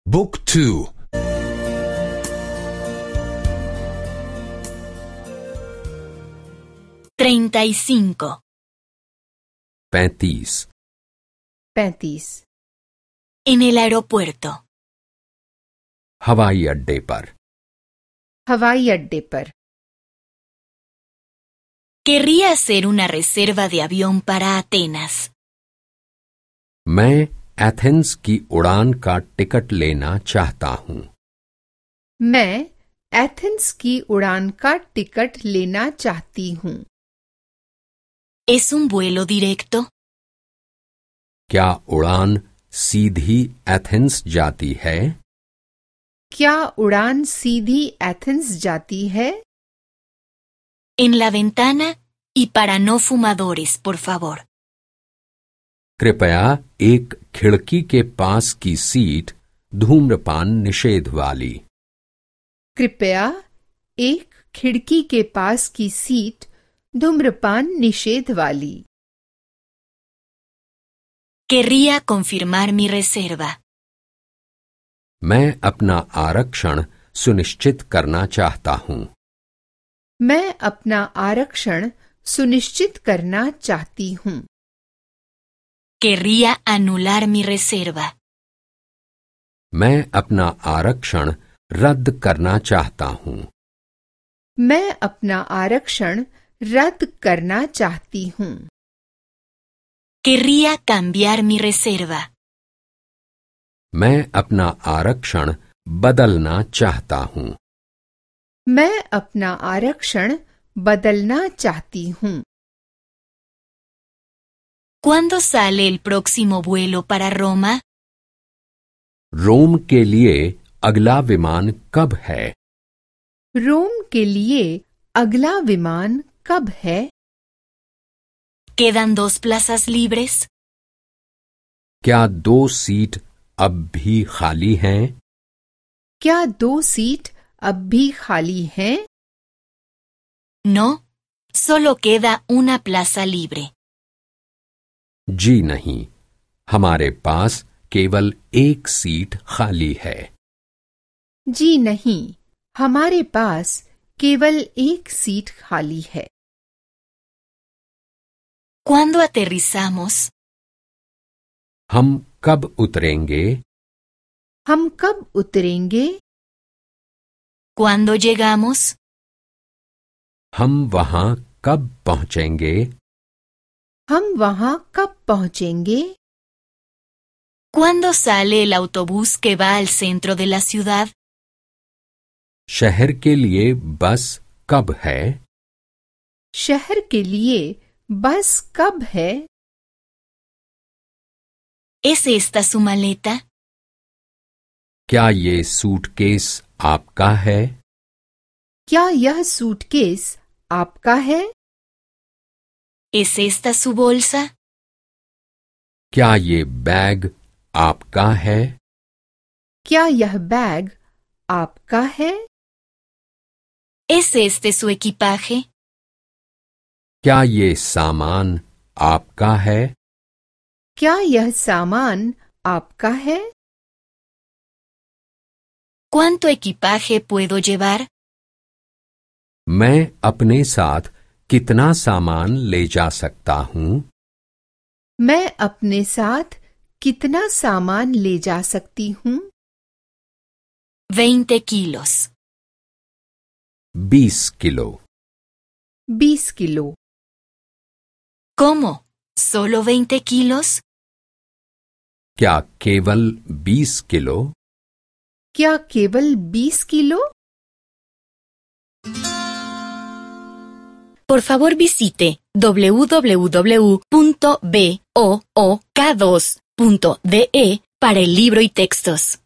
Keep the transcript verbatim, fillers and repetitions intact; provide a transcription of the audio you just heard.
บุ๊กทู treinta y cinco. पैंतीस पैंतीस En el aeropuerto. हवाई अड्डे पर हवाई अड्डे पर Querría hacer una reserva de avión para Atenas. मैं एथेंस की उड़ान का टिकट लेना चाहता हूँ। मैं एथेंस की उड़ान का टिकट लेना चाहती हूँ। ¿Es un vuelo directo? क्या उड़ान सीधी एथेंस जाती है? क्या उड़ान सीधी एथेंस जाती है? En la ventana y para no fumadores, por favor. कृपया एक खिड़की के पास की सीट धूम्रपान निषेध वाली। कृपया एक खिड़की के पास की सीट धूम्रपान निषेध वाली। Querría confirmar mi reserva. मैं अपना आरक्षण सुनिश्चित करना चाहता हूँ। मैं अपना आरक्षण सुनिश्चित करना चाहती हूँ। Querría anular mi reserva. मैं अपना आरक्षण रद्द करना चाहता हूँ। मैं अपना आरक्षण रद्द करना चाहती हूँ। Querría cambiar mi reserva. मैं अपना आरक्षण बदलना चाहता हूँ। मैं अपना आरक्षण बदलना चाहती हूँ। ¿Cuándo sale el próximo vuelo para Roma? रोम के लिए अगला विमान कब है? रोम के लिए अगला विमान कब है? ¿Quedan dos plazas libres? क्या दो सीट अब भी खाली हैं? क्या दो सीट अब भी खाली हैं? No, solo queda una plaza libre. जी नहीं, हमारे पास केवल एक सीट खाली है। जी नहीं, हमारे पास केवल एक सीट खाली है। ¿Cuándo aterrizamos? हम कब उतरेंगे? हम कब उतरेंगे? ¿Cuándo llegamos? हम वहां कब पहुंचेंगे? हम वहां कब पहुंचेंगे? ¿Cuándo sale el autobús que va al centro de la ciudad? शहर के लिए बस कब है? शहर के लिए बस कब है? ¿Es esta su maleta? क्या ये सूटकेस आपका है? क्या यह सूटकेस आपका है? ¿Es esta su bolsa? क्या ये बैग आपका है? क्या यह बैग आपका है? ¿Es este su equipaje? क्या ये सामान आपका है? क्या यह सामान आपका है? ¿Cuánto equipaje puedo llevar? मैं अपने साथ कितना सामान ले जा सकता हूँ? मैं अपने साथ कितना सामान ले जा सकती हूँ? Veinte kilos. बीस किलो। बीस kilo. ¿Cómo? ¿Solo veinte kilos? क्या केवल बीस किलो? क्या केवल बीस kilo? Por favor visite w w w punto book dos punto d e para el libro y textos.